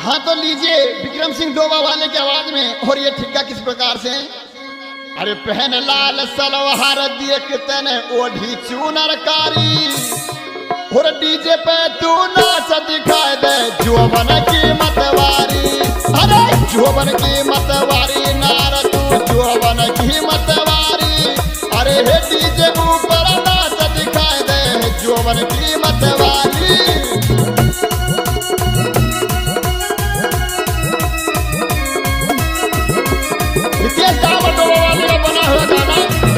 हाँ तो लीजिए विक्रम सिंह डोबा वाले की आवाज में। और ये ठिक्का किस प्रकार से? अरे पहन लाल सलवार देख तने ओढ़ी चुनरकारी, और डीजे पे तू नाच दिखाए दे जोबन की मतवारी। अरे जोबन की मतवारी नार तू जोबन की मतवारी। अरे हे डीजे ऊपर नाच दिखाए दे जोबन की मतवारी। रितेश दामोदर डोबा वाले का बना हुआ गाना।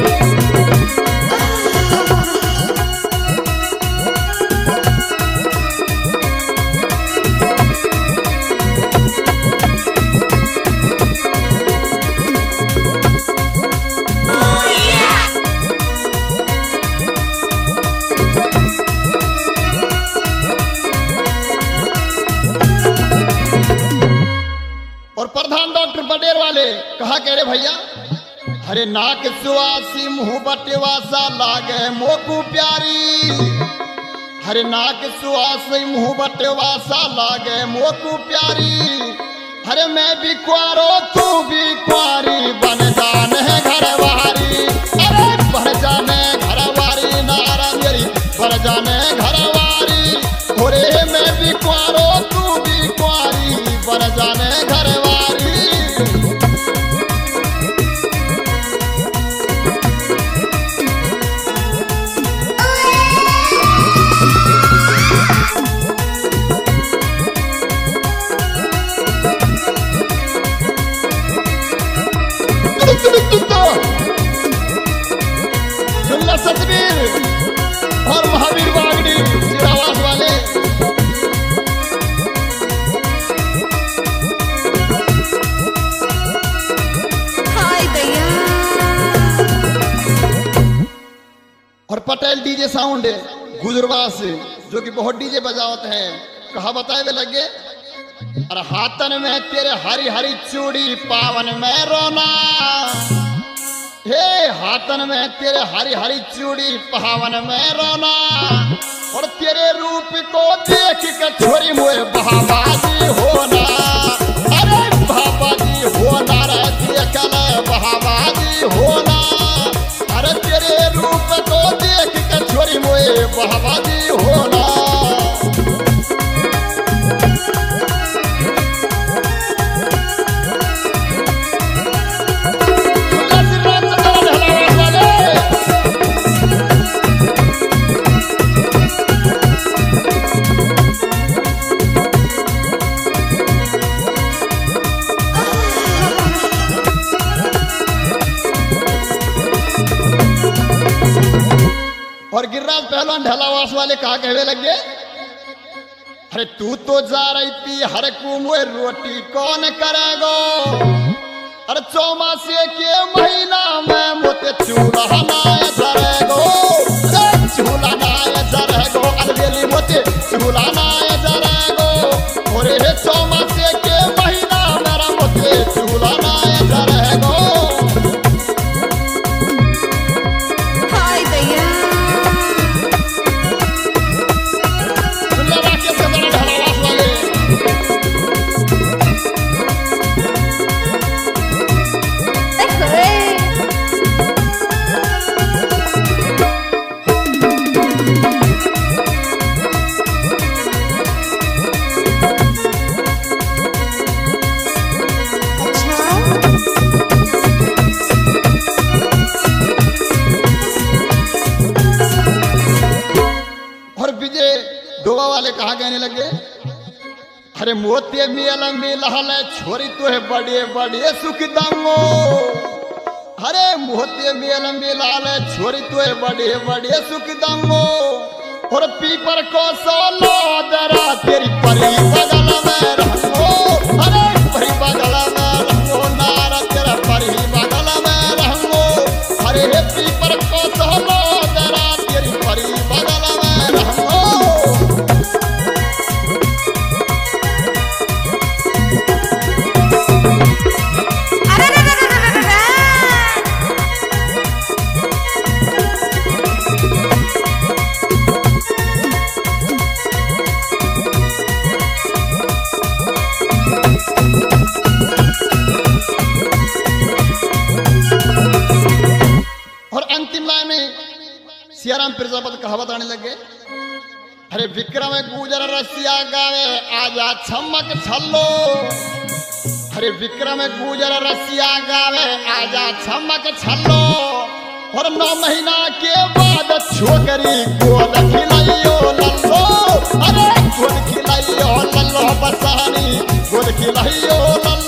और प्रधान डॉक्टर बडेर वाले कहा कह रहे भैया, अरे नाक सुवासी मुंह बटेवासा लागे मोकू प्यारी। अरे नाक सुवासी मुंह बटेवासा लागे मोकू प्यारी। अरे मैं भी कुआरो तू भी कुआरी, बन जाने घरवारी। अरे बन जाने घरवारी नारा मेरी, बन जाने घरवारी। अरे मैं भी कुआरो तू भी कुआरी, बन जाने घरवारी। सुनला सतबीर और महावीर बागड़ी सिरावास वाले। हाय दैया। और पटेल डीजे साउंड गुजरवास जो कि बहुत डीजे बजावत है। कहा बताए वे लगे, और हाथन में तेरे हरी हरी चूड़ी पावन में रोना। हे हाथन में तेरे हरी हरी चूड़ी पावन में रोना। और तेरे रूप को देख के छोरी मुए बहाबाजी होना। अरे बहाबाजी होना रे देखल बहाबाजी होना। अरे तेरे रूप को देख के छोरी मुए बहाबाजी होना। और गिरिराज पहलवान ढलावास वाले कहा कहवे लगे, अरे तू तो जा रही थी हर कुमुए रोटी कौन करेगो। अरे चौमासे के महीना में मोते चूल्हा नाय जरेगो। अरे चूल्हा नाय जरेगो, अलबेली मोते चूल्हा नाय जरेगो। और हे चौमासे के महीना मेरा मोते चूल्हा नाय जरेगो। हाय दैया। डोबा वाले कहा कहने लगे, अरे मोते मिल मिलहल छोरी तो है बड़े बड़े सुख दंगो। अरे मोते मिल मिलहल छोरी तो है बड़े बड़े सुख दंगो। और पीपर को सोलो दरा तेरी परी बगल में रहो। अरे परी बगल में रहो नारा तेरा परी बगल में रहो। अरे पीपर को सोलो दरा तेरी परी बगल में रहो। कहावत आने लगे। अरे विक्रम गुजर रसिया गावे आजा छमक छल्लो। अरे विक्रम गुजर रसिया गावे आजा छमक छल्लो। और 9 महीना के बाद छोकरी गोद खिलाइयो लल्लो। अरे गोद खिलाइयो लल्लो बसानी गोद खिलाइयो लल्लो।